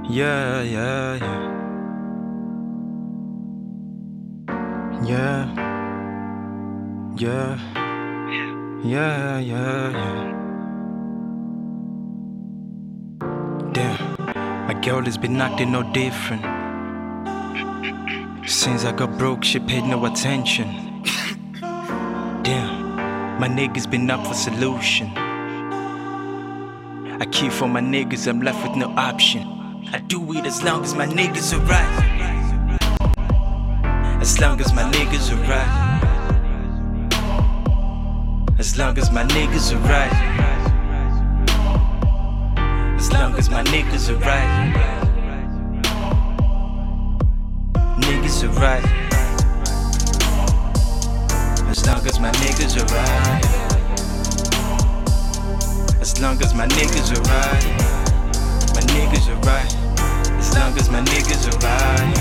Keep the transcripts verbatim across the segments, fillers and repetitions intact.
Yeah, yeah, yeah. Yeah. Yeah. Yeah, yeah, yeah. Damn, my girl has been acting no different. Since I got broke, she paid no attention. Damn, my niggas been up for solution. I keep for my niggas, I'm left with no option. I do it as long as my niggas are right. As long as my niggas are right. As long as my niggas are right. As long as my niggas are right. Niggas are right. As long as my niggas are right. As long as my niggas are right. My niggas are right. As long as my niggas are right.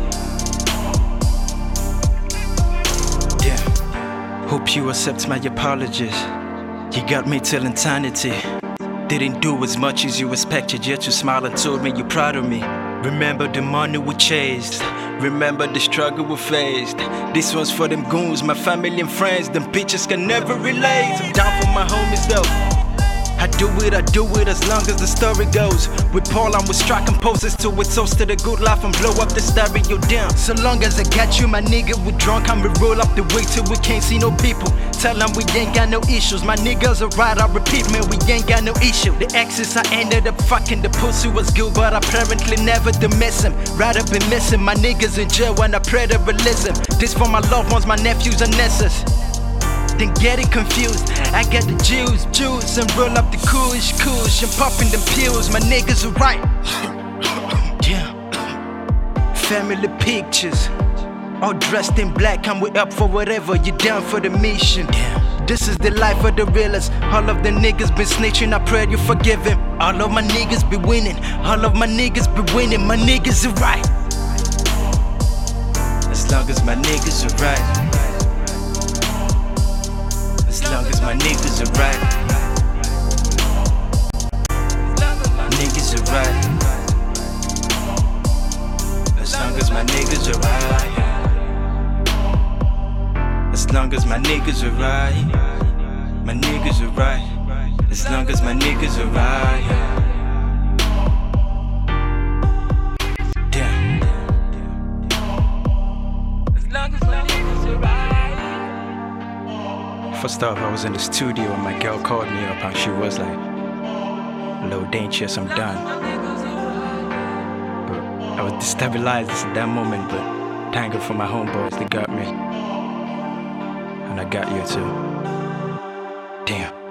Yeah. Hope you accept my apologies. You got me till eternity. Didn't do as much as you expected, yet you smiled and told me you're proud of me. Remember the money we chased. Remember the struggle we faced. This one's for them goons, my family and friends. Them bitches can never relate. I'm down for my homies though. I do it, I do it as long as the story goes. With Paul, I'm with striking poses till we toast to the good life and blow up the stereo down. So long as I got you, my nigga, we drunk, and we roll up the way till we can't see no people. Tell them we ain't got no issues. My niggas are right, I repeat, man, we ain't got no issue. The exes I ended up fucking, the pussy was good, but apparently never to miss him. Right up and missing, my niggas in jail when I pray to release him. This for my loved ones, my nephews and nieces. Then get it confused. I got the juice, juice, and roll up the kush, kush, and popping them pills. My niggas are right. Yeah. Family pictures, all dressed in black. I'm way up for whatever. You down for the mission? Damn. This is the life of the realest. All of the niggas been snitching. I pray you forgive him. All of my niggas be winning. All of my niggas be winning. My niggas are right. As long as my niggas are right. As long as my niggas are right. Niggas are right. As long as my niggas are right. As long as my niggas are right. My niggas are right. As long as my niggas are right. Damn. As long as my niggas are right. First off, I was in the studio and my girl called me up and she was like, "Low dangerous, I'm done." But I was destabilized at that moment, but thank God for my homeboys, they got me. And I got you too. Damn.